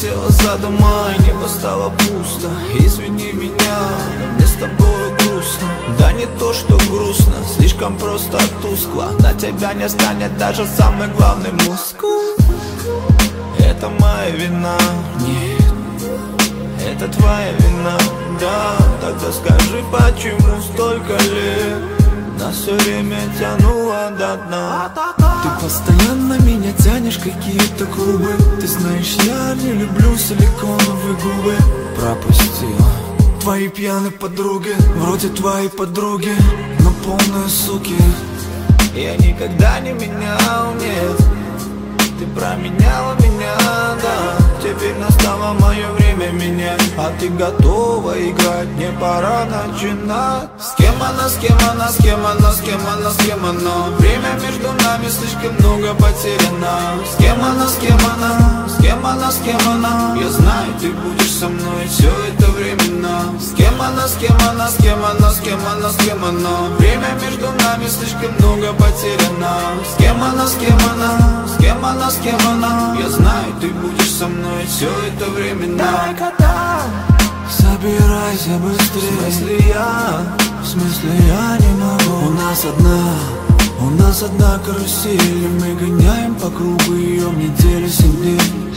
улетела за дома, и небо стало пусто. Извини меня, но мне с тобой грустно. Да не то, что грустно, слишком просто тускло. На тебя не станет даже самый главный мускул. Это моя вина, нет, это твоя вина. Да, тогда скажи, почему столько лет нас все время тянуло до дна. Ты постоянно меня тянешь в какие-то клубы. Ты знаешь, я не люблю силиконовые губы. Пропустила твои пьяные подруги, вроде твоей подруги, но полные суки. Я никогда не менял, нет, ты променяла меня, да. Теперь настало мое время менять, а ты готова играть, мне пора начинать. С кем она, с кем она, с кем она, с кем она, с кем она? Время между нами слишком много потеряно. С кем она, с кем она, с кем она, с кем она? Я знаю, ты будешь со мной все это временно. С кем она, с кем она, с кем она, с кем она, с кем она? Время между нами слишком много потеряно. С кем она, с кем она, с кем она, с кем она? Я знаю, ты будешь со мной все это временно. Дай-ка собирайся быстрее. В смысле я не могу. У нас одна карусель, и мы гоняем по кругу ее в неделю 7 дней.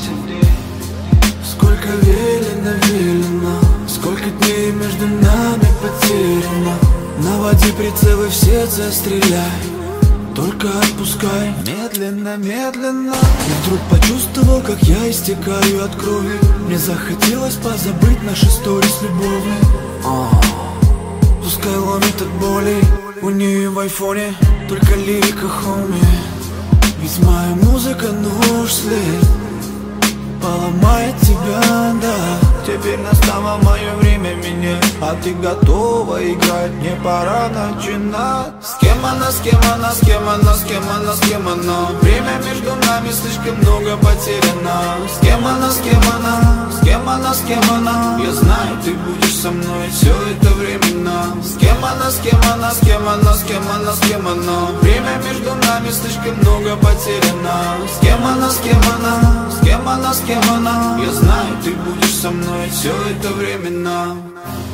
Сколько велено, сколько дней между нами потеряно. Наводи прицелы в сердце, стреляй, только отпускай медленно, медленно. Я вдруг почувствовал, как я истекаю от крови. Мне захотелось позабыть наши сторис любовные. Пускай ломит от боли, у нее в айфоне только лирика, хоми. Ведь моя музыка нож след поломает тебя, да. Теперь настало мое время менять, а ты готова играть, мне пора начинать. С кем она, с кем она, с кем она, с кем она, с кем она? Время между нами слишком много потеряно. С кем она, с кем она, с кем она, с кем она? Я знаю, ты будешь со мной все это временно. С кем она, с кем она, с кем она, с кем она, с кем она? Время между нами слишком много потеряно. С кем она, с кем она, с кем она, с кем она? Я знаю, ты будешь со мной все это временно.